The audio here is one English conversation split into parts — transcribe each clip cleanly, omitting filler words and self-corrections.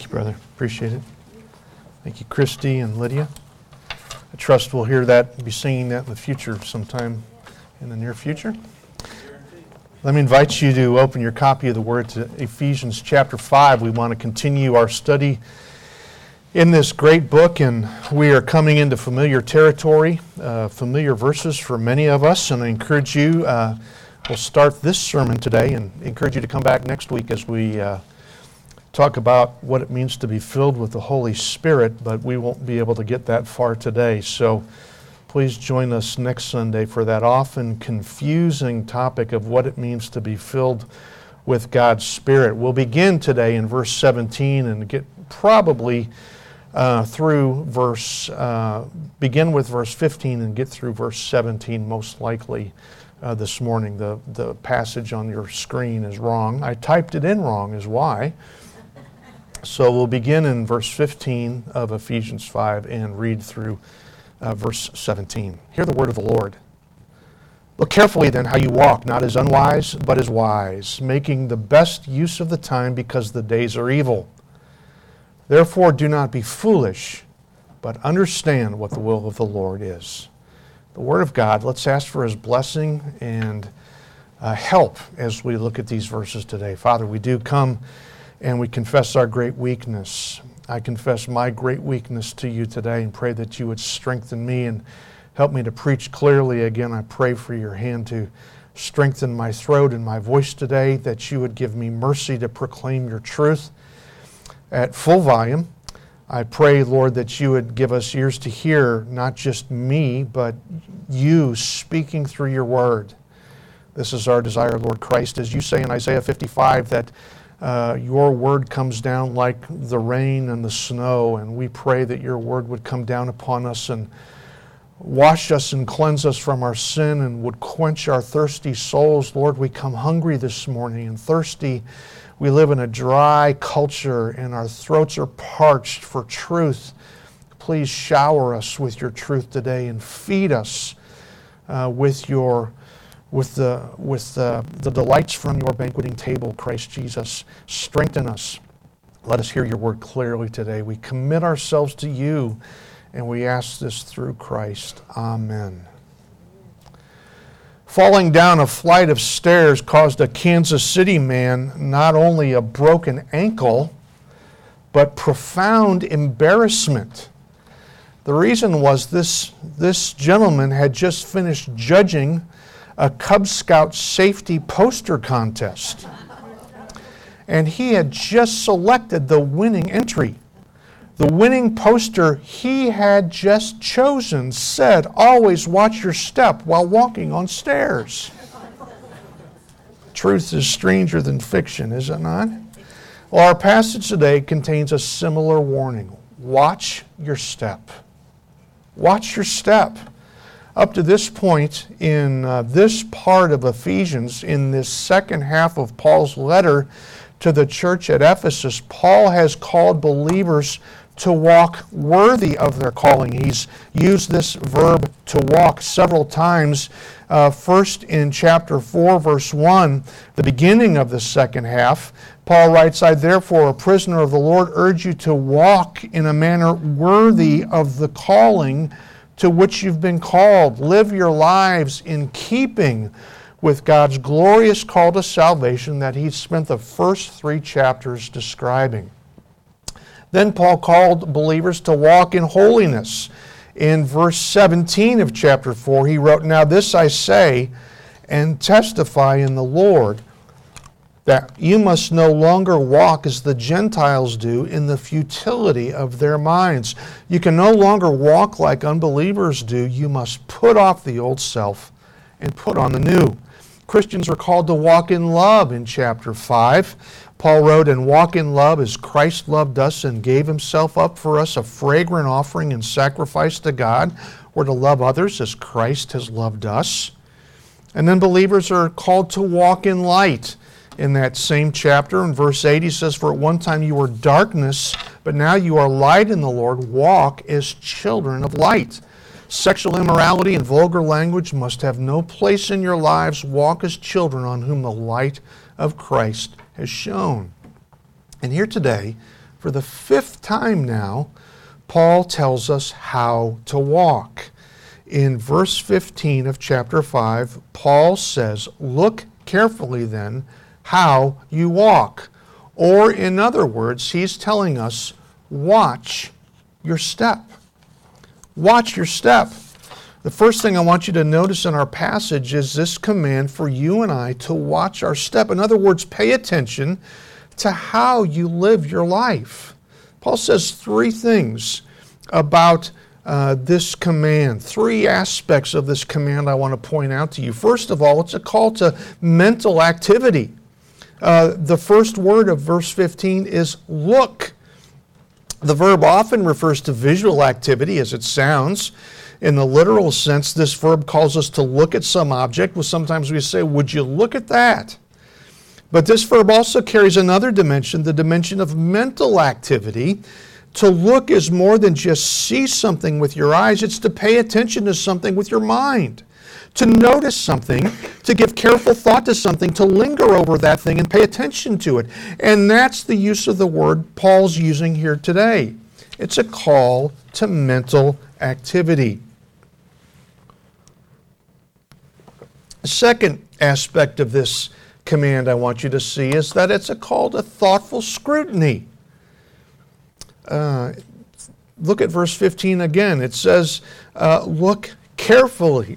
Thank you, brother. Appreciate it. Thank you, Christy and Lydia. I trust we'll hear that, be singing that in the future sometime in the near future. Let me invite you to open your copy of the Word to Ephesians chapter 5. We want to continue our study in this great book, and we are coming into familiar territory, familiar verses for many of us, and I encourage you, we'll start this sermon today and encourage you to come back next week as we talk about what it means to be filled with the Holy Spirit, but we won't be able to get that far today. So please join us next Sunday for that often confusing topic of what it means to be filled with God's Spirit. We'll begin today in verse 17 and get probably begin with verse 15 and get through verse 17 most likely this morning. The passage on your screen is wrong. I typed it in wrong is why. So we'll begin in verse 15 of Ephesians 5 and read through verse 17. Hear the word of the Lord. Look carefully then how you walk, not as unwise, but as wise, making the best use of the time because the days are evil. Therefore do not be foolish, but understand what the will of the Lord is. The word of God, let's ask for His blessing and help as we look at these verses today. Father, we do come and we confess our great weakness. I confess my great weakness to you today and pray that you would strengthen me and help me to preach clearly. Again, I pray for your hand to strengthen my throat and my voice today, that you would give me mercy to proclaim your truth at full volume. I pray, Lord, that you would give us ears to hear, not just me, but you speaking through your word. This is our desire, Lord Christ, as you say in Isaiah 55, that your word comes down like the rain and the snow, and we pray that your word would come down upon us and wash us and cleanse us from our sin and would quench our thirsty souls. Lord, we come hungry this morning and thirsty. We live in a dry culture and our throats are parched for truth. Please shower us with your truth today and feed us with the delights from your banqueting table, Christ Jesus. Strengthen us. Let us hear your word clearly today. We commit ourselves to you, and we ask this through Christ. Amen. Falling down a flight of stairs caused a Kansas City man not only a broken ankle, but profound embarrassment. The reason was this gentleman had just finished judging a Cub Scout safety poster contest. And he had just selected the winning entry. The winning poster he had just chosen said, "Always watch your step while walking on stairs." Truth is stranger than fiction, is it not? Well, our passage today contains a similar warning. Watch your step. Watch your step. Up to this point in this part of Ephesians, in this second half of Paul's letter to the church at Ephesus, Paul has called believers to walk worthy of their calling. He's used this verb to walk several times. First in chapter 4, verse 1, the beginning of the second half, Paul writes, "I therefore, a prisoner of the Lord, urge you to walk in a manner worthy of the calling to which you've been called. Live your lives in keeping with God's glorious call to salvation that he spent the first 3 chapters describing." Then Paul called believers to walk in holiness. In verse 17 of chapter 4, he wrote, "Now this I say and testify in the Lord, that you must no longer walk as the Gentiles do in the futility of their minds." You can no longer walk like unbelievers do. You must put off the old self and put on the new. Christians are called to walk in love in chapter 5. Paul wrote, "And walk in love as Christ loved us and gave himself up for us, a fragrant offering and sacrifice to God." We're to love others as Christ has loved us. And then believers are called to walk in light. In that same chapter, in verse 8, he says, "For at one time you were darkness, but now you are light in the Lord. Walk as children of light." Sexual immorality and vulgar language must have no place in your lives. Walk as children on whom the light of Christ has shone. And here today, For the 5th time now, Paul tells us how to walk. In verse 15 of chapter 5, Paul says, "Look carefully then how you walk." Or in other words, he's telling us, watch your step. Watch your step. The first thing I want you to notice in our passage is this command for you and I to watch our step. In other words, pay attention to how you live your life. Paul says 3 things about this command, 3 aspects of this command I want to point out to you. First of all, it's a call to mental activity. The first word of verse 15 is look. The verb often refers to visual activity as it sounds. In the literal sense, this verb calls us to look at some object. Well, sometimes we say, would you look at that? But this verb also carries another dimension, the dimension of mental activity. To look is more than just see something with your eyes. It's to pay attention to something with your mind. To notice something, to give careful thought to something, to linger over that thing and pay attention to it. And that's the use of the word Paul's using here today. It's a call to mental activity. The second aspect of this command I want you to see is that it's a call to thoughtful scrutiny. Look at verse 15 again. It says, look carefully.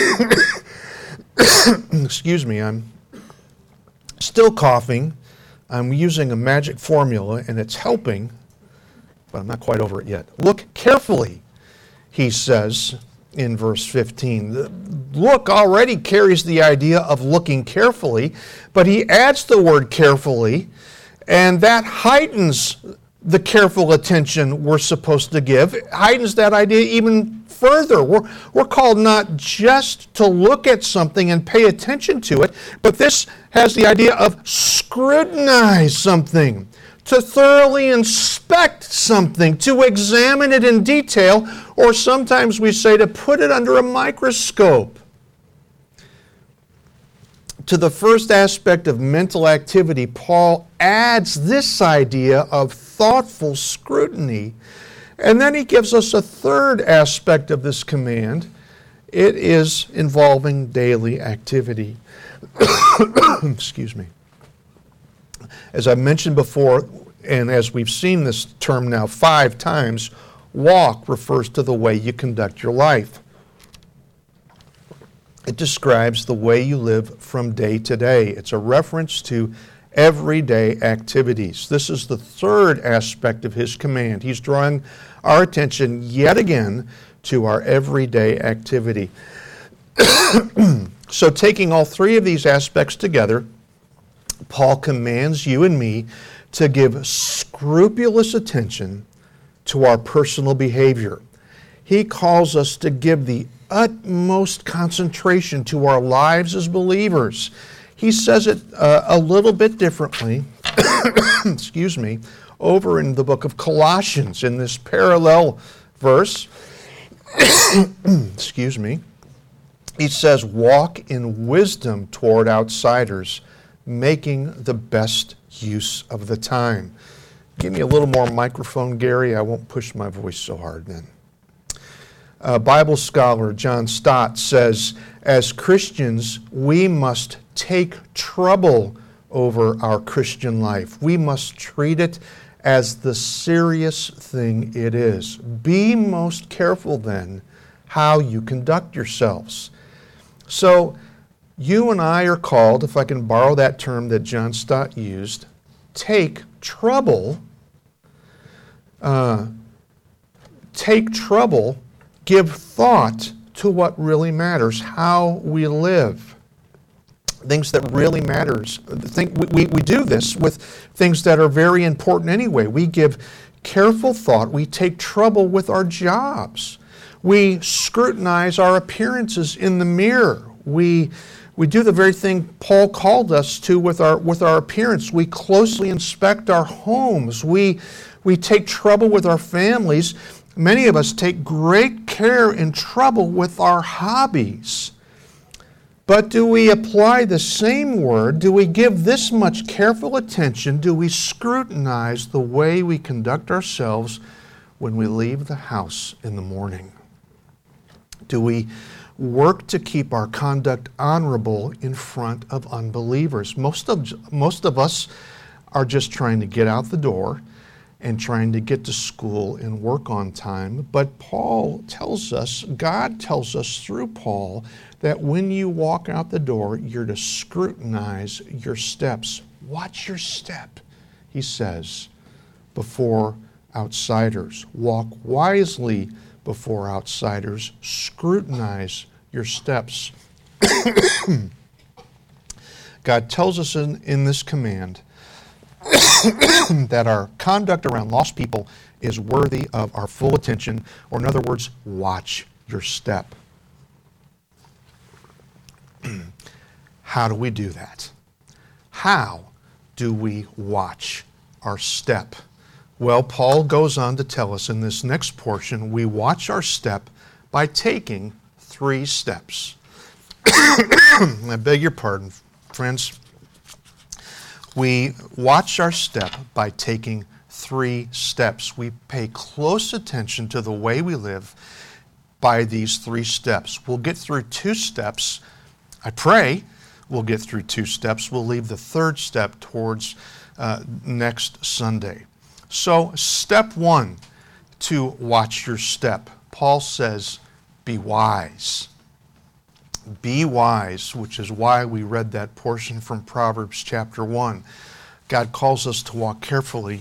Excuse me, I'm still coughing. I'm using a magic formula and it's helping, but I'm not quite over it yet. Look carefully, he says in verse 15. The look already carries the idea of looking carefully, but he adds the word carefully, and that heightens the careful attention we're supposed to give. It heightens that idea even further. We're called not just to look at something and pay attention to it, but this has the idea of scrutinize something, to thoroughly inspect something, to examine it in detail, or sometimes we say to put it under a microscope. To the first aspect of mental activity, Paul adds this idea of thoughtful scrutiny. And then he gives us a third aspect of this command. It is involving daily activity. Excuse me. As I mentioned before, and as we've seen this term now 5 times, walk refers to the way you conduct your life. It describes the way you live from day to day. It's a reference to everyday activities. This is the third aspect of his command. He's drawing our attention yet again to our everyday activity. So taking all 3 of these aspects together, Paul commands you and me to give scrupulous attention to our personal behavior. He calls us to give the utmost concentration to our lives as believers. He says it a little bit differently, excuse me, over in the book of Colossians in this parallel verse. Excuse me. He says, walk in wisdom toward outsiders, making the best use of the time. Give me a little more microphone, Gary. I won't push my voice so hard then. Bible scholar John Stott says, as Christians, we must take trouble over our Christian life. We must treat it as the serious thing it is. Be most careful then how you conduct yourselves. So you and I are called, if I can borrow that term that John Stott used, take trouble, give thought to what really matters, how we live. Things that really matters. We do this with things that are very important anyway. We give careful thought. We take trouble with our jobs. We scrutinize our appearances in the mirror. We do the very thing Paul called us to with our appearance. We closely inspect our homes. We take trouble with our families. Many of us take great care and trouble with our hobbies. But do we apply the same word? Do we give this much careful attention? Do we scrutinize the way we conduct ourselves when we leave the house in the morning? Do we work to keep our conduct honorable in front of unbelievers? Most of us are just trying to get out the door and trying to get to school and work on time. But Paul tells us, God tells us through Paul, that when you walk out the door, you're to scrutinize your steps. Watch your step, he says, before outsiders. Walk wisely before outsiders. Scrutinize your steps. God tells us in this command that our conduct around lost people is worthy of our full attention, or in other words, watch your step. How do we do that? How do we watch our step? Well, Paul goes on to tell us in this next portion, we watch our step by taking 3 steps. I beg your pardon, friends. We watch our step by taking 3 steps. We pay close attention to the way we live by these 3 steps. We'll get through 2 steps. I pray we'll get through 2 steps. We'll leave the 3rd step towards next Sunday. So, step 1 to watch your step. Paul says, be wise. Be wise, which is why we read that portion from Proverbs chapter 1. God calls us to walk carefully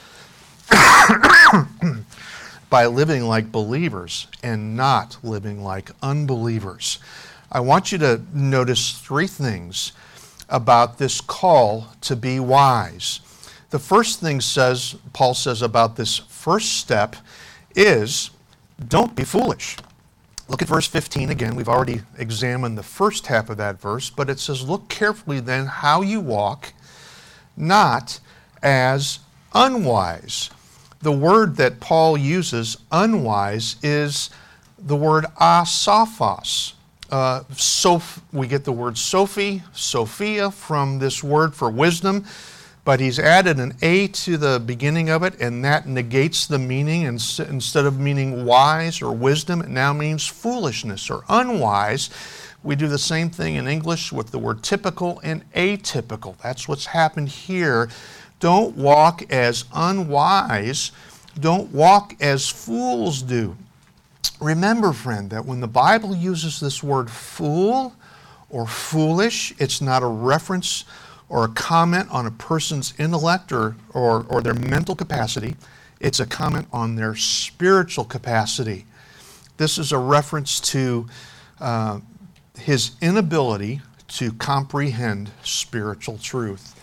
by living like believers and not living like unbelievers. I want you to notice 3 things about this call to be wise. The first thing Paul says about this first step is, don't be foolish. Look at verse 15 again. We've already examined the first half of that verse, but it says, look carefully then how you walk, not as unwise. The word that Paul uses, unwise, is the word asophos. We get the word Sophia from this word for wisdom, but he's added an A to the beginning of it, and that negates the meaning. And instead of meaning wise or wisdom, it now means foolishness or unwise. We do the same thing in English with the word typical and atypical. That's what's happened here. Don't walk as unwise. Don't walk as fools do. Remember, friend, that when the Bible uses this word fool or foolish, it's not a reference or a comment on a person's intellect or their mental capacity. It's a comment on their spiritual capacity. This is a reference to his inability to comprehend spiritual truth.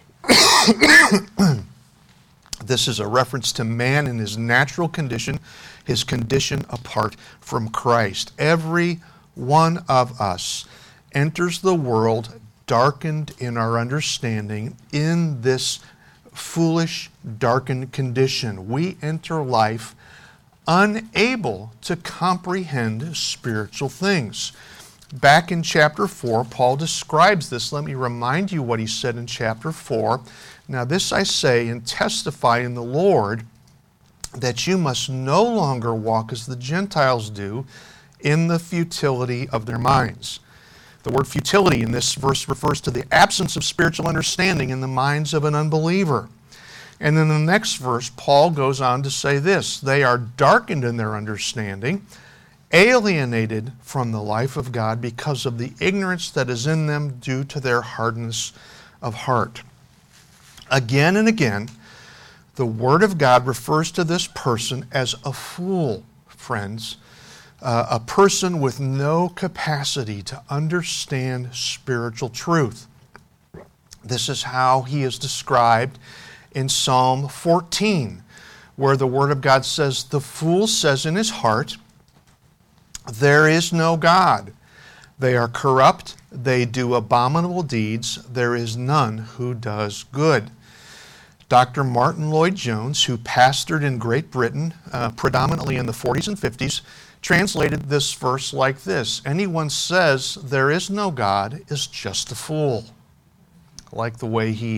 This is a reference to man in his natural condition, his condition apart from Christ. Every one of us enters the world darkened in our understanding in this foolish, darkened condition. We enter life unable to comprehend spiritual things. Back in chapter 4, Paul describes this. Let me remind you what he said in chapter 4. Now this I say and testify in the Lord, that you must no longer walk as the Gentiles do in the futility of their minds. The word futility in this verse refers to the absence of spiritual understanding in the minds of an unbeliever. And in the next verse, Paul goes on to say this: they are darkened in their understanding, alienated from the life of God because of the ignorance that is in them due to their hardness of heart. Again and again, the Word of God refers to this person as a fool, friends. A person with no capacity to understand spiritual truth. This is how he is described in Psalm 14, where the Word of God says, the fool says in his heart, there is no God. They are corrupt, they do abominable deeds, there is none who does good. Dr. Martin Lloyd-Jones, who pastored in Great Britain predominantly in the 40s and 50s, translated this verse like this: anyone says there is no God is just a fool. I like the way he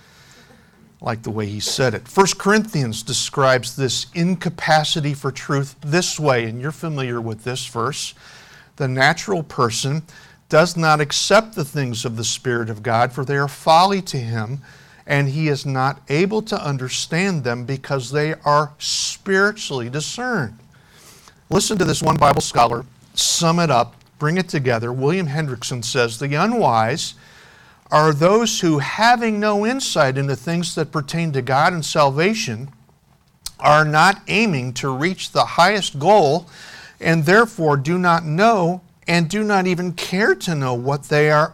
said it. 1 Corinthians describes this incapacity for truth this way, and you're familiar with this verse. The natural person does not accept the things of the Spirit of God, for they are folly to him, and he is not able to understand them because they are spiritually discerned. Listen to this one Bible scholar sum it up, bring it together. William Hendrickson says, the unwise are those who, having no insight into things that pertain to God and salvation, are not aiming to reach the highest goal, and therefore do not know and do not even care to know what they are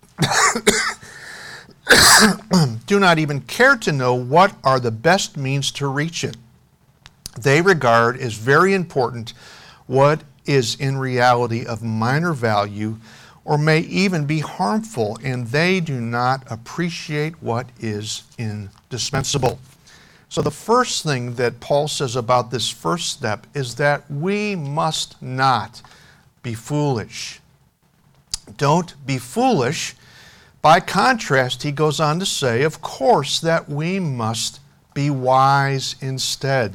do not even care to know what are the best means to reach it. They regard as very important what is in reality of minor value or may even be harmful, and they do not appreciate what is indispensable. So the first thing that Paul says about this first step is that we must not be foolish. Don't be foolish. By contrast, he goes on to say, of course, that we must be wise instead.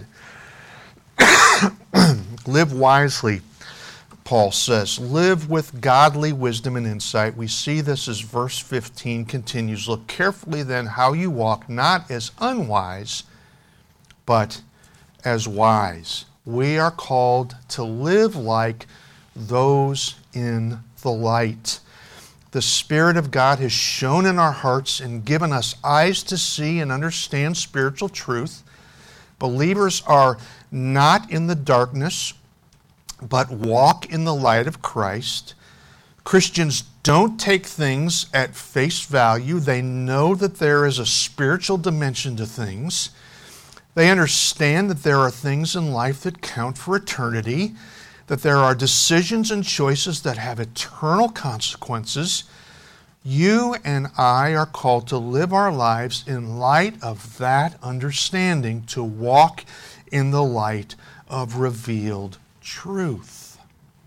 Live wisely, Paul says. Live with godly wisdom and insight. We see this as verse 15 continues. Look carefully then how you walk, not as unwise, but as wise. We are called to live like those in the light. The Spirit of God has shone in our hearts and given us eyes to see and understand spiritual truth. Believers are not in the darkness, but walk in the light of Christ. Christians don't take things at face value. They know that there is a spiritual dimension to things. They understand that there are things in life that count for eternity, that there are decisions and choices that have eternal consequences. You and I are called to live our lives in light of that understanding, to walk in the light of revealed truth.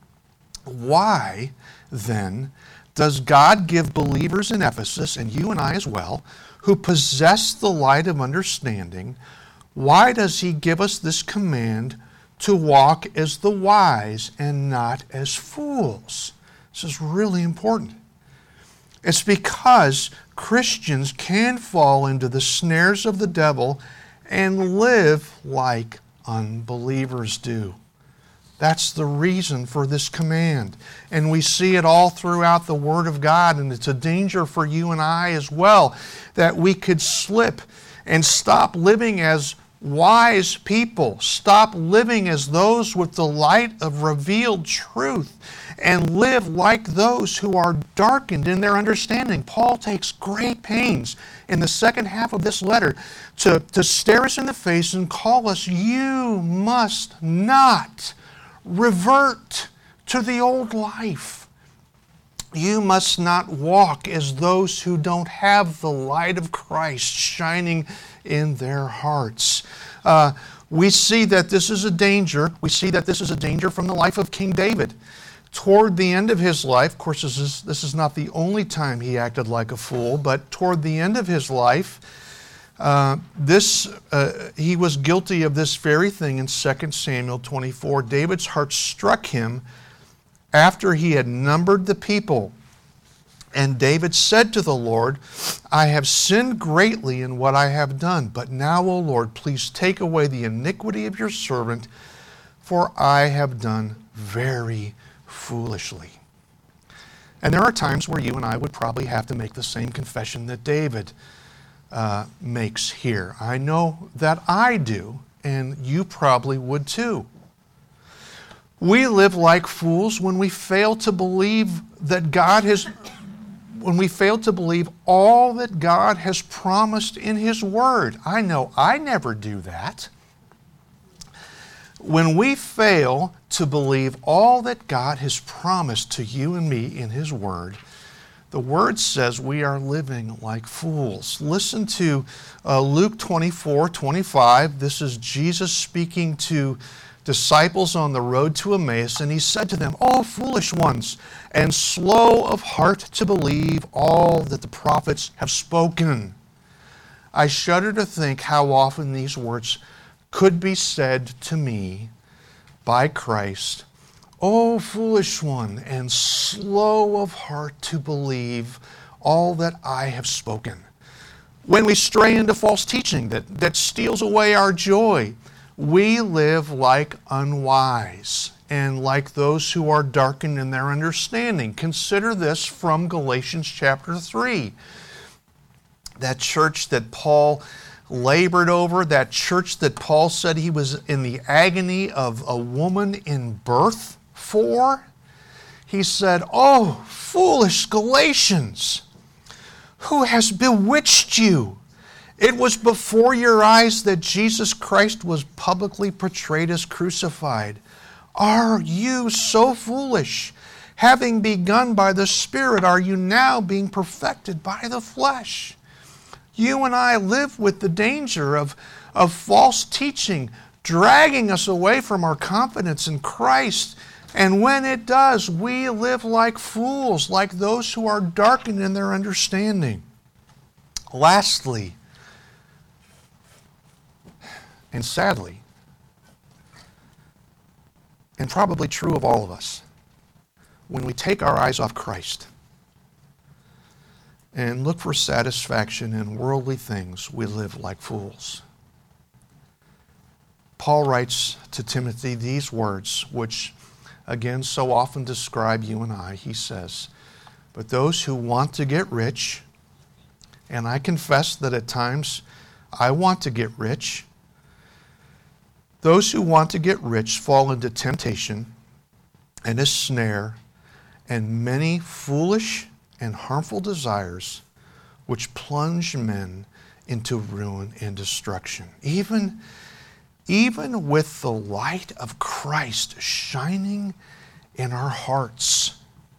Why, then, does God give believers in Ephesus, and you and I as well, who possess the light of understanding, why does He give us this command to walk as the wise and not as fools? This is really important. It's because Christians can fall into the snares of the devil and live like unbelievers do. That's the reason for this command. And we see it all throughout the Word of God, and it's a danger for you and I as well, that we could slip and stop living as wise people, stop living as those with the light of revealed truth, and live like those who are darkened in their understanding. Paul takes great pains in the second half of this letter to stare us in the face and call us, you must not revert to the old life. You must not walk as those who don't have the light of Christ shining in their hearts. We see that this is a danger. We see that this is a danger from the life of King David. Toward the end of his life, of course, this is not the only time he acted like a fool, but toward the end of his life, he was guilty of this very thing in 2 Samuel 24. David's heart struck him after he had numbered the people. And David said to the Lord, I have sinned greatly in what I have done, but now, O Lord, please take away the iniquity of your servant, for I have done very foolishly. And there are times where you and I would probably have to make the same confession that David makes here. I know that I do, and you probably would too. We live like fools when we fail to believe that when we fail to believe all that God has promised in His Word. I know I never do that. When we fail to believe all that God has promised to you and me in His Word, the Word says we are living like fools. Listen to Luke 24:25. This is Jesus speaking to disciples on the road to Emmaus, and he said to them, "O foolish ones, and slow of heart to believe all that the prophets have spoken." I shudder to think how often these words could be said to me by Christ. "O foolish one, and slow of heart to believe all that I have spoken." When we stray into false teaching that steals away our joy, we live like unwise and like those who are darkened in their understanding. Consider this from Galatians chapter 3. That church that Paul labored over, that church that Paul said he was in the agony of a woman in birth for. He said, "Oh, foolish Galatians, who has bewitched you? It was before your eyes that Jesus Christ was publicly portrayed as crucified. Are you so foolish? Having begun by the Spirit, are you now being perfected by the flesh?" You and I live with the danger of false teaching, dragging us away from our confidence in Christ. And when it does, we live like fools, like those who are darkened in their understanding. Lastly, and sadly, and probably true of all of us, when we take our eyes off Christ and look for satisfaction in worldly things, we live like fools. Paul writes to Timothy these words, which again so often describe you and I. He says, "But those who want to get rich," and I confess that at times I want to get rich, "those who want to get rich fall into temptation and a snare and many foolish and harmful desires which plunge men into ruin and destruction." Even with the light of Christ shining in our hearts,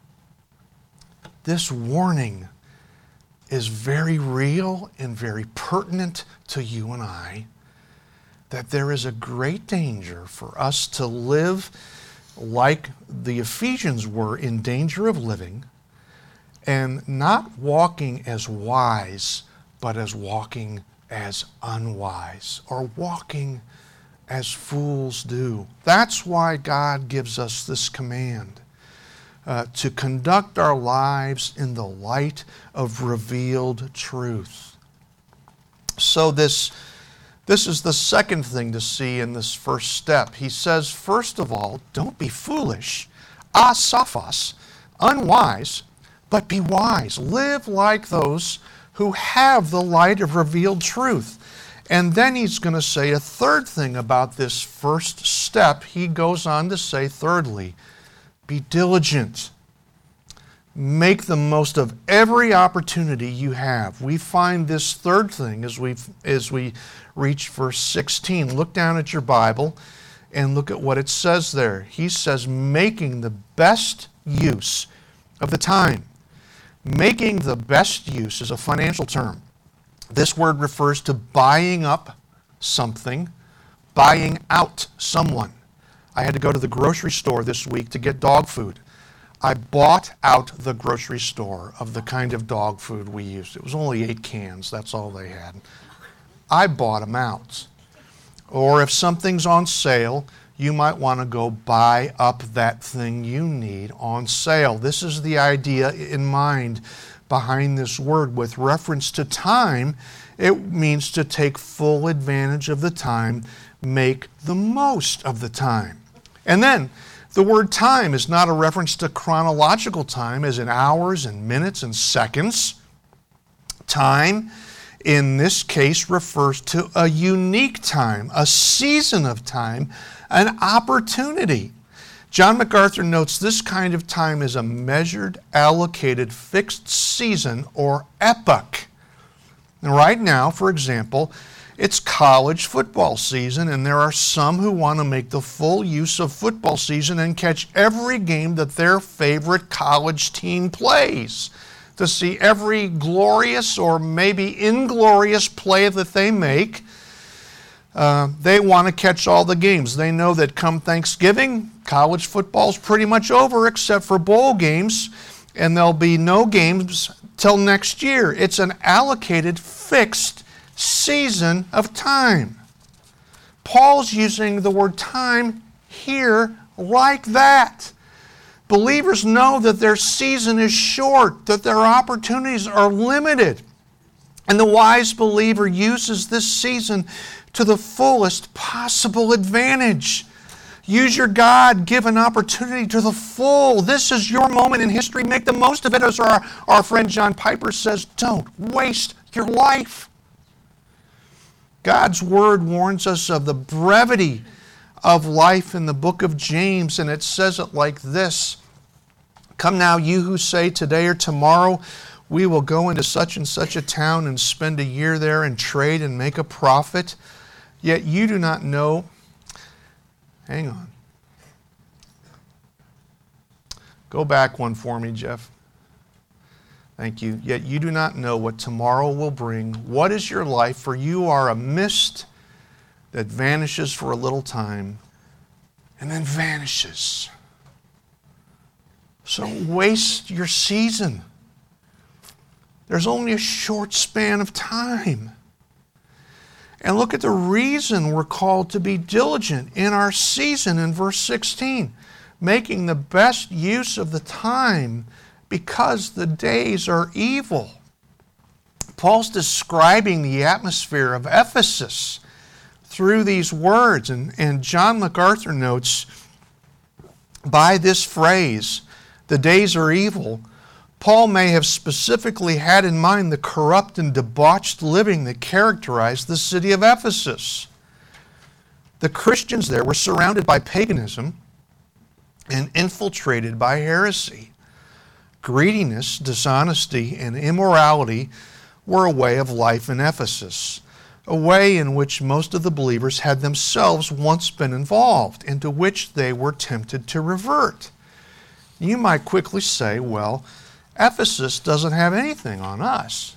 this warning is very real and very pertinent to you and I, that there is a great danger for us to live like the Ephesians were in danger of living, and not walking as wise, but as walking as unwise, or walking as fools do. That's why God gives us this command, to conduct our lives in the light of revealed truth. So this is the second thing to see in this first step. He says, first of all, don't be foolish, asophos, unwise, but be wise. Live like those who have the light of revealed truth. And then he's going to say a third thing about this first step. He goes on to say, thirdly, be diligent. Make the most of every opportunity you have. We find this third thing as we reach verse 16. Look down at your Bible and look at what it says there. He says, making the best use of the time. Making the best use is a financial term. This word refers to buying up something, buying out someone. I had to go to the grocery store this week to get dog food. I bought out the grocery store of the kind of dog food we used. It was only 8 cans, that's all they had. I bought them out. Or if something's on sale, you might want to go buy up that thing you need on sale. This is the idea in mind behind this word. With reference to time, it means to take full advantage of the time, make the most of the time. And then, the word time is not a reference to chronological time, as in hours and minutes and seconds. Time, in this case, refers to a unique time, a season of time, an opportunity. John MacArthur notes this kind of time is a measured, allocated, fixed season or epoch. And right now, for example, it's college football season, and there are some who want to make the full use of football season and catch every game that their favorite college team plays, to see every glorious or maybe inglorious play that they make. They want to catch all the games. They know that come Thanksgiving, college football's pretty much over except for bowl games, and there'll be no games till next year. It's an allocated, fixed season of time. Paul's using the word time here like that. Believers know that their season is short, that their opportunities are limited. And the wise believer uses this season to the fullest possible advantage. Use your God-given opportunity to the full. This is your moment in history. Make the most of it. As our friend John Piper says, don't waste your life. God's Word warns us of the brevity of life in the book of James, and it says it like this. Come now, you who say today or tomorrow, we will go into such and such a town and spend a year there and trade and make a profit. Yet you do not know. Hang on. Go back one for me, Jeff. Thank you. Yet you do not know what tomorrow will bring. What is your life? For you are a mist that vanishes for a little time and then vanishes. So don't waste your season. There's only a short span of time. And look at the reason we're called to be diligent in our season in verse 16. Making the best use of the time because the days are evil. Paul's describing the atmosphere of Ephesus through these words. And John MacArthur notes, by this phrase, the days are evil, Paul may have specifically had in mind the corrupt and debauched living that characterized the city of Ephesus. The Christians there were surrounded by paganism and infiltrated by heresy. Greediness, dishonesty, and immorality were a way of life in Ephesus, a way in which most of the believers had themselves once been involved, into which they were tempted to revert. You might quickly say, well, Ephesus doesn't have anything on us.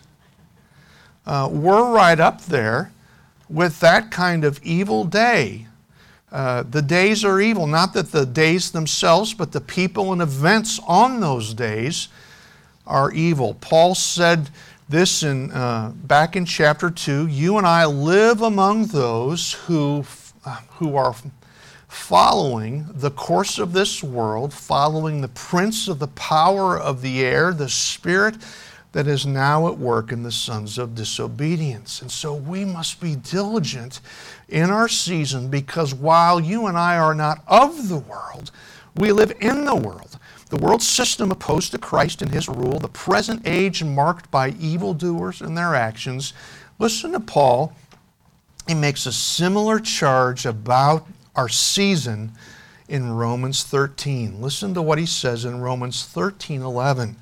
We're right up there with that kind of evil day. The days are evil, not that the days themselves, but the people and events on those days are evil. Paul said this back in chapter 2, you and I live among those who are following the course of this world, following the prince of the power of the air, the spirit that is now at work in the sons of disobedience. And so we must be diligent in our season, because while you and I are not of the world, we live in the world. The world system opposed to Christ and His rule, the present age marked by evildoers and their actions. Listen to Paul. He makes a similar charge about our season in Romans 13. Listen to what he says in Romans 13:11.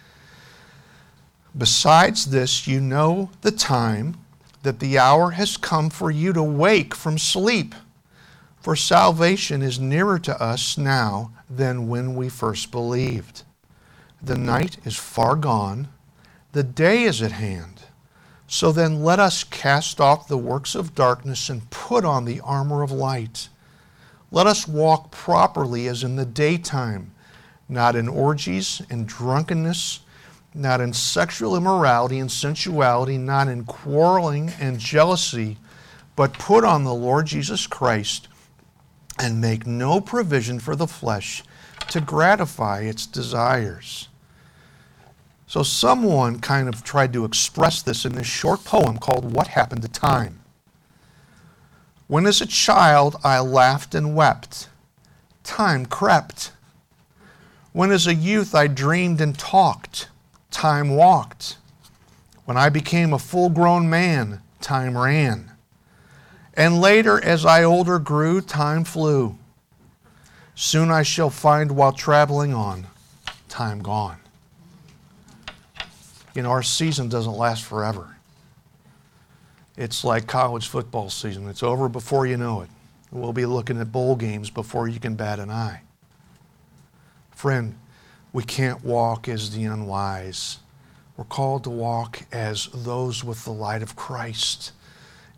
Besides this, you know the time, that the hour has come for you to wake from sleep. For salvation is nearer to us now than when we first believed. The night is far gone, the day is at hand. So then let us cast off the works of darkness and put on the armor of light. Let us walk properly as in the daytime, not in orgies and drunkenness, not in sexual immorality and sensuality, not in quarreling and jealousy, but put on the Lord Jesus Christ and make no provision for the flesh to gratify its desires. So someone kind of tried to express this in this short poem called What Happened to Time? When as a child I laughed and wept, time crept. When as a youth I dreamed and talked, time walked. When I became a full-grown man, time ran. And later, as I older grew, time flew. Soon I shall find while traveling on, time gone. You know, our season doesn't last forever. It's like college football season. It's over before you know it. We'll be looking at bowl games before you can bat an eye. Friend, we can't walk as the unwise. We're called to walk as those with the light of Christ.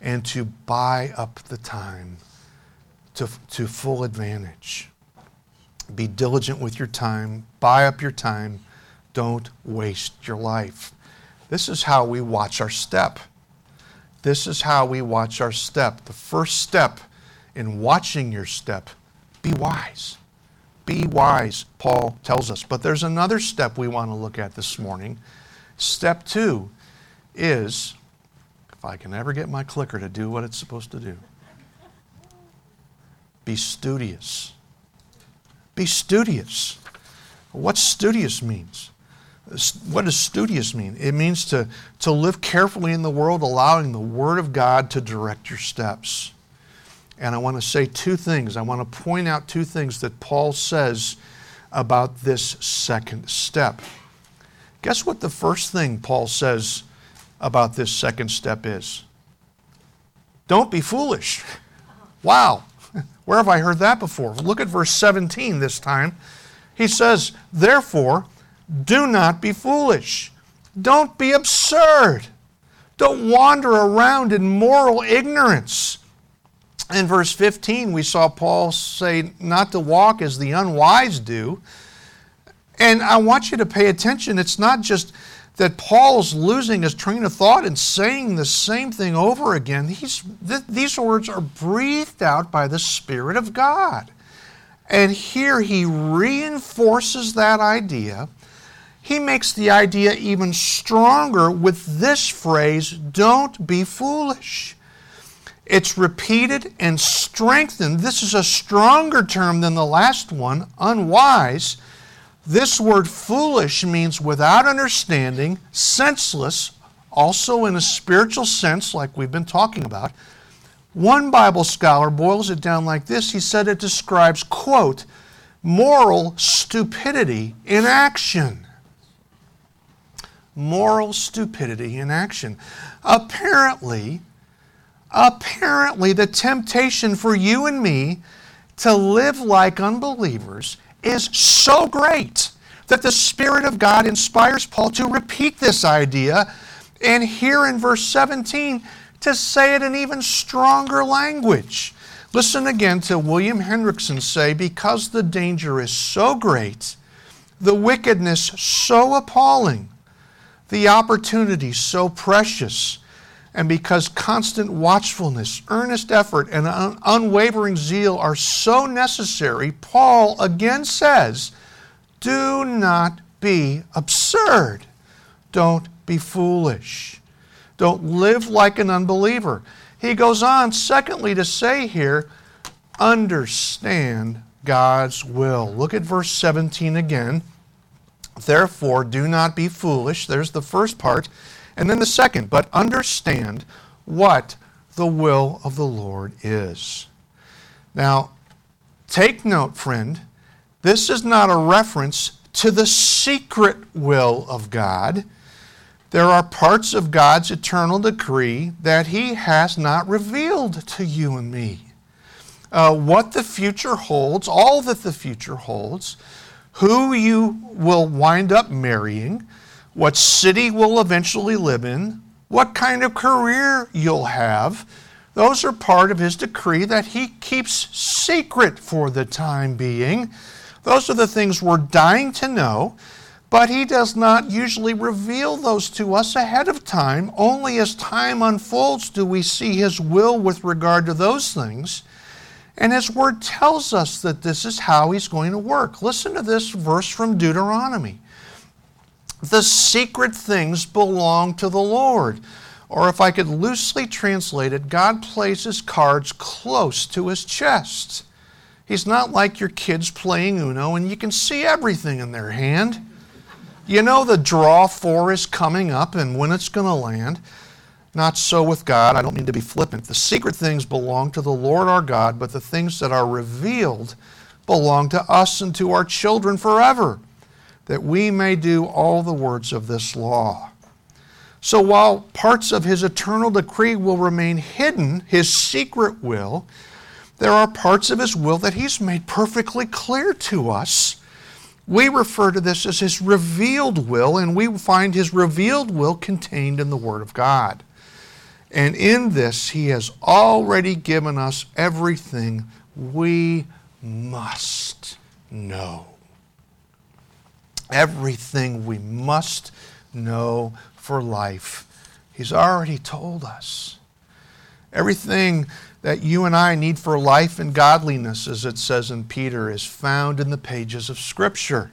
and to buy up the time to full advantage. Be diligent with your time. Buy up your time. Don't waste your life. This is how we watch our step. This is how we watch our step. The first step in watching your step, be wise. Be wise, Paul tells us. But there's another step we want to look at this morning. Step 2 is, if I can ever get my clicker to do what it's supposed to do, be studious. Be studious. What studious means? What does studious mean? It means to live carefully in the world, allowing the Word of God to direct your steps. And I want to say 2 things. I want to point out 2 things that Paul says about this second step. Guess what the first thing Paul says about this second step is? Don't be foolish. Wow. Where have I heard that before? Look at verse 17 this time. He says, therefore, do not be foolish. Don't be absurd. Don't wander around in moral ignorance. In verse 15, we saw Paul say not to walk as the unwise do. And I want you to pay attention. It's not just that Paul's losing his train of thought and saying the same thing over again. These words are breathed out by the Spirit of God. And here he reinforces that idea. He makes the idea even stronger with this phrase, don't be foolish. It's repeated and strengthened. This is a stronger term than the last one, unwise. This word foolish means without understanding, senseless, also in a spiritual sense like we've been talking about. One Bible scholar boils it down like this. He said it describes, quote, moral stupidity in action. Moral stupidity in action. Apparently, the temptation for you and me to live like unbelievers is so great that the Spirit of God inspires Paul to repeat this idea, and here in verse 17 to say it in even stronger language. Listen again to William Hendrickson say, because the danger is so great, the wickedness so appalling, the opportunity so precious, and because constant watchfulness, earnest effort, and unwavering zeal are so necessary, Paul again says, do not be absurd. Don't be foolish. Don't live like an unbeliever. He goes on, secondly, to say here, understand God's will. Look at verse 17 again. Therefore, do not be foolish. There's the first part. And then the second, but understand what the will of the Lord is. Now, take note, friend, this is not a reference to the secret will of God. There are parts of God's eternal decree that He has not revealed to you and me. What the future holds, all that the future holds, who you will wind up marrying, what city we'll eventually live in, what kind of career you'll have. Those are part of His decree that He keeps secret for the time being. Those are the things we're dying to know, but He does not usually reveal those to us ahead of time. Only as time unfolds do we see His will with regard to those things. And His Word tells us that this is how He's going to work. Listen to this verse from Deuteronomy. The secret things belong to the Lord. Or if I could loosely translate it, God places cards close to His chest. He's not like your kids playing Uno and you can see everything in their hand. You know the draw 4 is coming up and when it's going to land. Not so with God. I don't mean to be flippant. The secret things belong to the Lord our God, but the things that are revealed belong to us and to our children forever, that we may do all the words of this law. So while parts of His eternal decree will remain hidden, His secret will, there are parts of His will that He's made perfectly clear to us. We refer to this as His revealed will, and we find His revealed will contained in the Word of God. And in this, He has already given us everything we must know. Everything we must know for life. He's already told us. Everything that you and I need for life and godliness, as it says in Peter, is found in the pages of Scripture.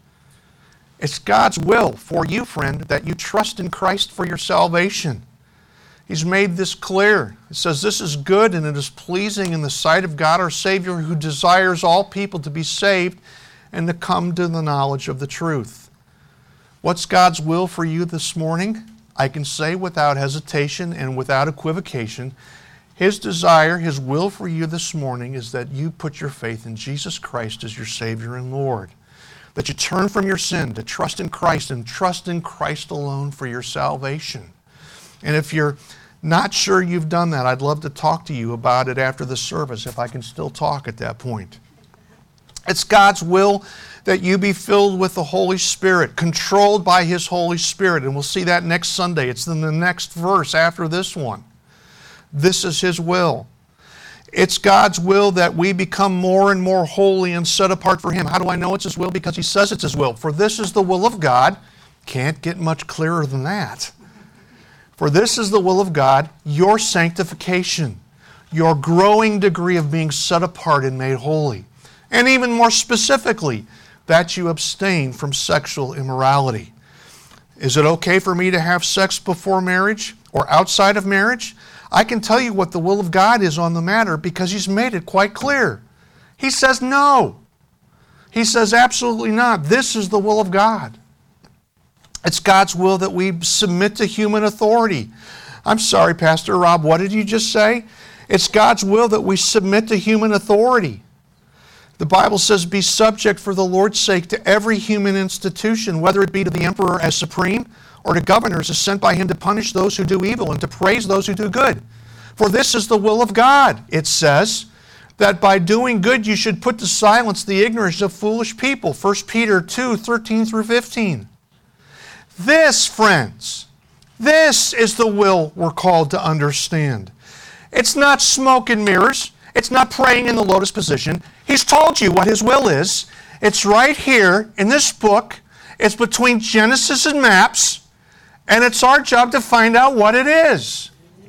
It's God's will for you, friend, that you trust in Christ for your salvation. He's made this clear. It says this is good and it is pleasing in the sight of God our Savior, who desires all people to be saved and to come to the knowledge of the truth. What's God's will for you this morning? I can say without hesitation and without equivocation, His desire, His will for you this morning is that you put your faith in Jesus Christ as your Savior and Lord. That you turn from your sin to trust in Christ and trust in Christ alone for your salvation. And if you're not sure you've done that, I'd love to talk to you about it after the service, if I can still talk at that point. It's God's will that you be filled with the Holy Spirit, controlled by His Holy Spirit. And we'll see that next Sunday. It's in the next verse after this one. This is His will. It's God's will that we become more and more holy and set apart for Him. How do I know it's His will? Because He says it's His will. For this is the will of God. Can't get much clearer than that. For this is the will of God, your sanctification, your growing degree of being set apart and made holy. And even more specifically, that you abstain from sexual immorality. Is it okay for me to have sex before marriage or outside of marriage? I can tell you what the will of God is on the matter because He's made it quite clear. He says no. He says absolutely not. This is the will of God. It's God's will that we submit to human authority. I'm sorry, Pastor Rob, what did you just say? It's God's will that we submit to human authority. The Bible says, be subject for the Lord's sake to every human institution, whether it be to the emperor as supreme or to governors as sent by him to punish those who do evil and to praise those who do good. For this is the will of God, it says, that by doing good you should put to silence the ignorance of foolish people. 1 Peter 2, 13 through 15. This, friends, this is the will we're called to understand. It's not smoke and mirrors. It's not praying in the lotus position. He's told you what His will is. It's right here in this book. It's between Genesis and maps, and it's our job to find out what it is.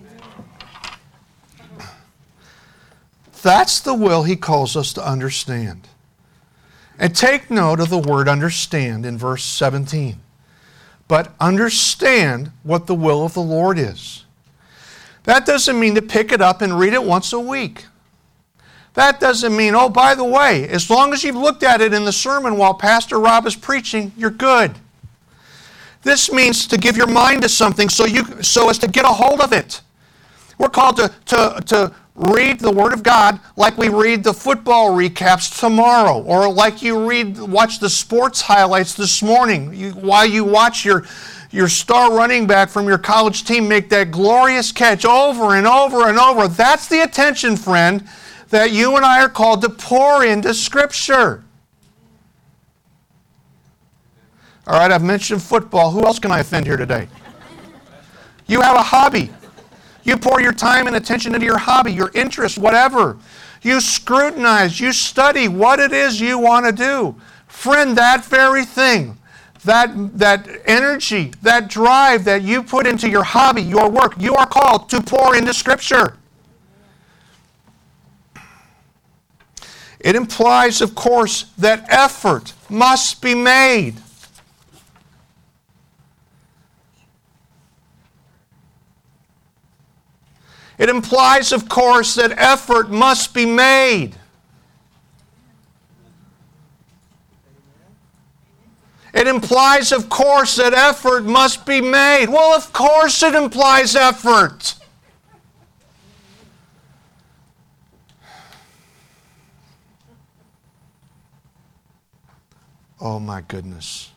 That's the will He calls us to understand. And take note of the word understand in verse 17. But understand what the will of the Lord is. That doesn't mean to pick it up and read it once a week. That doesn't mean, oh, by the way, as long as you've looked at it in the sermon while Pastor Rob is preaching, you're good. This means to give your mind to something so as to get a hold of it. We're called to read the Word of God like we read the football recaps tomorrow, or like you watch the sports highlights this morning, while you watch your star running back from your college team make that glorious catch over and over and over. That's the attention, friend, that you and I are called to pour into Scripture. All right, I've mentioned football. Who else can I offend here today? You have a hobby. You pour your time and attention into your hobby, your interest, whatever. You scrutinize, you study what it is you want to do. Friend, that very thing, that energy, that drive that you put into your hobby, your work, you are called to pour into Scripture. It implies, of course, that effort must be made. It implies, of course, that effort must be made. It implies, of course, that effort must be made. Well, of course it implies effort. Oh my goodness.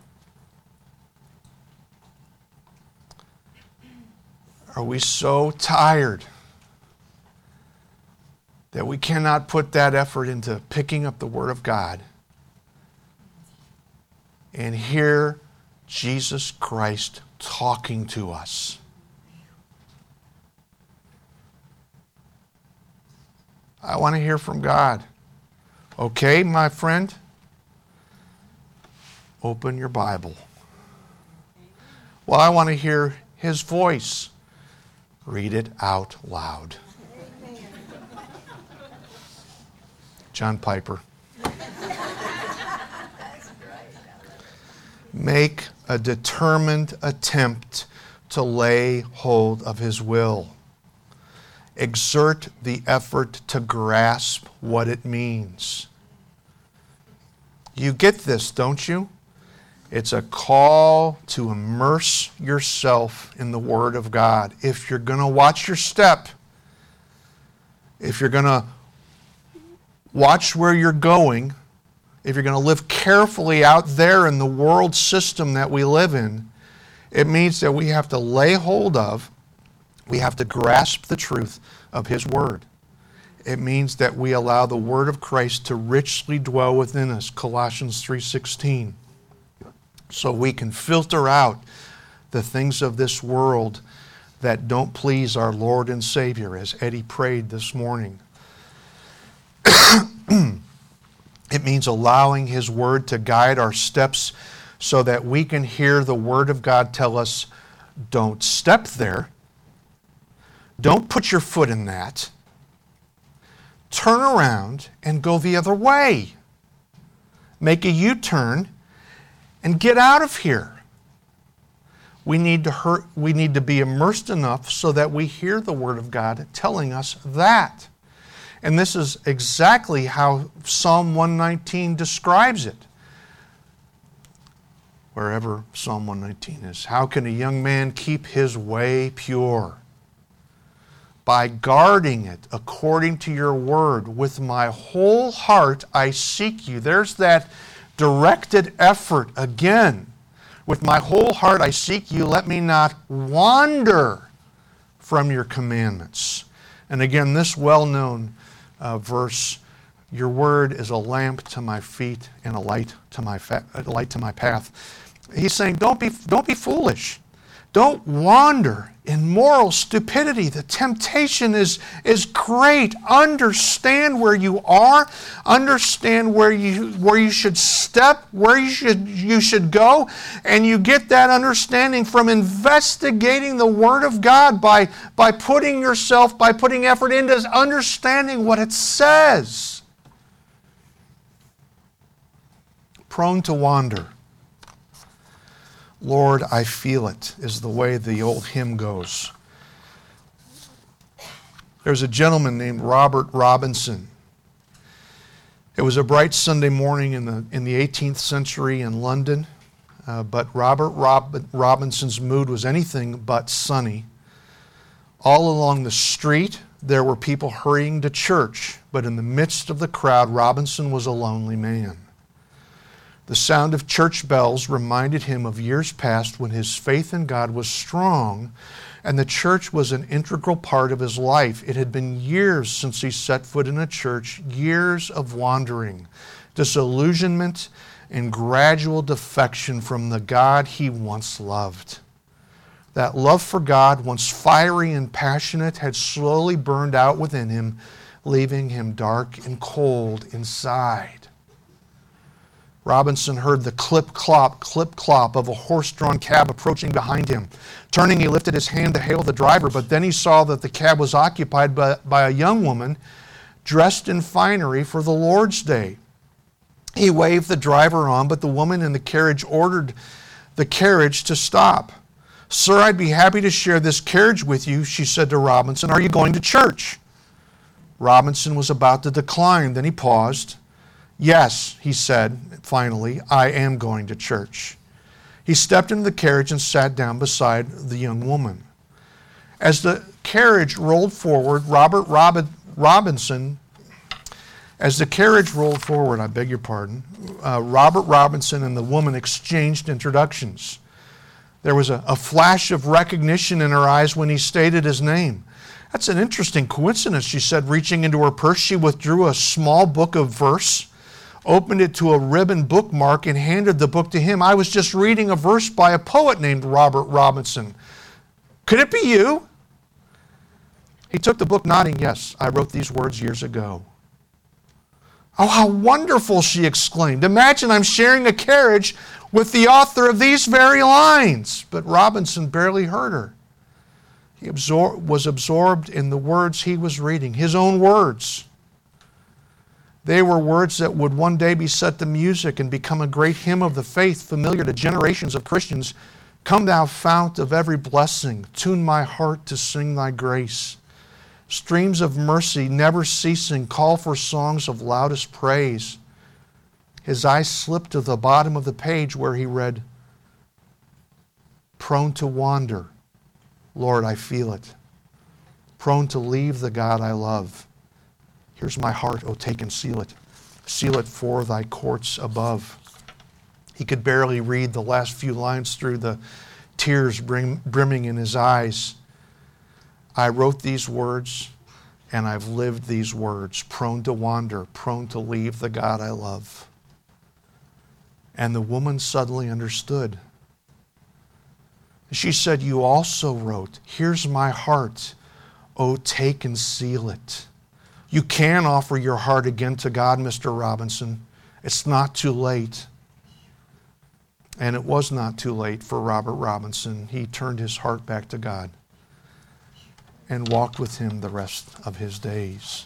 Are we so tired that we cannot put that effort into picking up the Word of God and hear Jesus Christ talking to us? I want to hear from God. Okay, my friend? Open your Bible. Well, I want to hear His voice. Read it out loud. John Piper. Make a determined attempt to lay hold of His will. Exert the effort to grasp what it means. You get this, don't you? It's a call to immerse yourself in the Word of God. If you're going to watch your step, if you're going to watch where you're going, if you're going to live carefully out there in the world system that we live in, it means that we have to lay hold of, we have to grasp the truth of His Word. It means that we allow the Word of Christ to richly dwell within us, Colossians 3:16. So we can filter out the things of this world that don't please our Lord and Savior, as Eddie prayed this morning. It means allowing His Word to guide our steps so that we can hear the Word of God tell us, don't step there. Don't put your foot in that. Turn around and go the other way. Make a U-turn and get out of here. We need to be immersed enough so that we hear the Word of God telling us that. And this is exactly how Psalm 119 describes it. Wherever Psalm 119 is. How can a young man keep his way pure? By guarding it according to your word. With my whole heart I seek you. There's that directed effort again. With my whole heart I seek you. Let me not wander from your commandments. And again, this well-known verse, your word is a lamp to my feet and a light to my path. He's saying, don't be foolish. Don't wander in moral stupidity. The temptation is great. Understand where you are. Understand where you should step, where you should go. And you get that understanding from investigating the Word of God by putting effort into understanding what it says. Prone to wander. Lord, I feel it, is the way the old hymn goes. There's a gentleman named Robert Robinson. It was a bright Sunday morning in the 18th century in London, but Robert Robinson's mood was anything but sunny. All along the street, there were people hurrying to church, but in the midst of the crowd, Robinson was a lonely man. The sound of church bells reminded him of years past when his faith in God was strong and the church was an integral part of his life. It had been years since he set foot in a church, years of wandering, disillusionment, and gradual defection from the God he once loved. That love for God, once fiery and passionate, had slowly burned out within him, leaving him dark and cold inside. Robinson heard the clip-clop of a horse-drawn cab approaching behind him. Turning, he lifted his hand to hail the driver, but then he saw that the cab was occupied by a young woman dressed in finery for the Lord's Day. He waved the driver on, but the woman in the carriage ordered the carriage to stop. "Sir, I'd be happy to share this carriage with you," she said to Robinson. "Are you going to church?" Robinson was about to decline, then he paused. "Yes," he said, finally, "I am going to church." He stepped into the carriage and sat down beside the young woman. As the carriage rolled forward, Robert Robinson and the woman exchanged introductions. There was a flash of recognition in her eyes when he stated his name. "That's an interesting coincidence," she said, reaching into her purse. She withdrew a small book of verse, opened it to a ribbon bookmark, and handed the book to him. "I was just reading a verse by a poet named Robert Robinson. Could it be you?" He took the book nodding, "Yes, I wrote these words years ago." "Oh, how wonderful," she exclaimed. "Imagine I'm sharing a carriage with the author of these very lines." But Robinson barely heard her. He was absorbed in the words he was reading, his own words. They were words that would one day be set to music and become a great hymn of the faith, familiar to generations of Christians. "Come thou fount of every blessing, tune my heart to sing thy grace. Streams of mercy never ceasing, call for songs of loudest praise." His eyes slipped to the bottom of the page where he read, "Prone to wander, Lord, I feel it. Prone to leave the God I love. Here's my heart, oh take and seal it. Seal it for thy courts above." He could barely read the last few lines through the tears brimming in his eyes. "I wrote these words and I've lived these words. Prone to wander, prone to leave the God I love." And the woman suddenly understood. She said, "You also wrote, here's my heart, oh take and seal it." You can offer your heart again to God, Mr. Robinson. It's not too late. And it was not too late for Robert Robinson. He turned his heart back to God and walked with Him the rest of his days.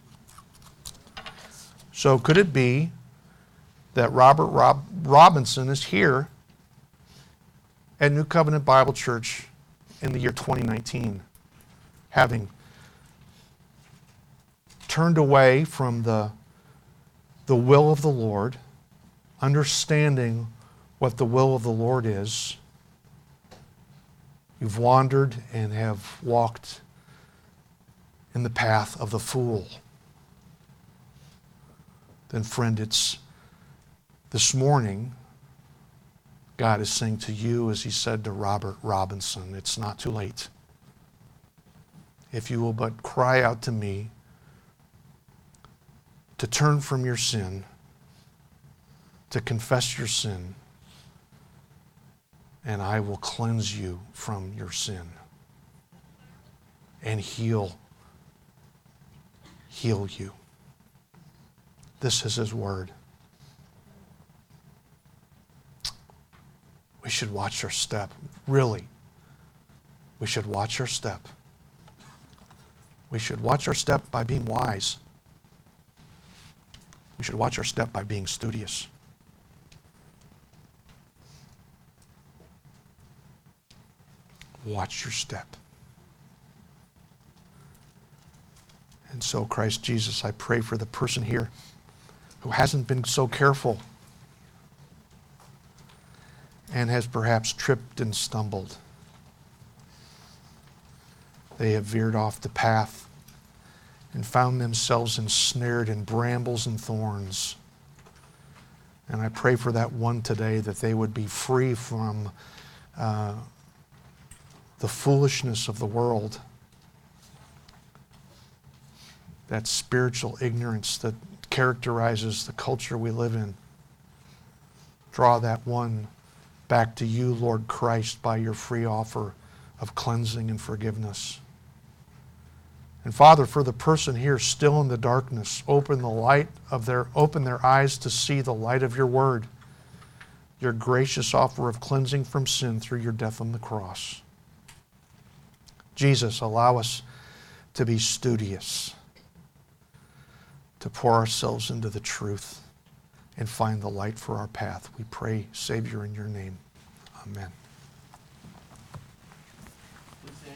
So could it be that Robert Robinson is here at New Covenant Bible Church in the year 2019, having turned away from the will of the Lord, understanding what the will of the Lord is? You've wandered and have walked in the path of the fool. Then friend, it's this morning God is saying to you, as He said to Robert Robinson, it's not too late. If you will but cry out to me to turn from your sin, to confess your sin, and I will cleanse you from your sin and heal you. This is His word. We should watch our step. Really, we should watch our step. We should watch our step by being wise. We should watch our step by being studious. Watch your step. And so, Christ Jesus, I pray for the person here who hasn't been so careful and has perhaps tripped and stumbled. They have veered off the path and found themselves ensnared in brambles and thorns. And I pray for that one today, that they would be free from the foolishness of the world, that spiritual ignorance that characterizes the culture we live in. Draw that one back to you, Lord Christ, by your free offer of cleansing and forgiveness. And Father, for the person here still in the darkness, open their eyes to see the light of your word, your gracious offer of cleansing from sin through your death on the cross. Jesus, allow us to be studious, to pour ourselves into the truth and find the light for our path. We pray, Savior, in your name. Amen.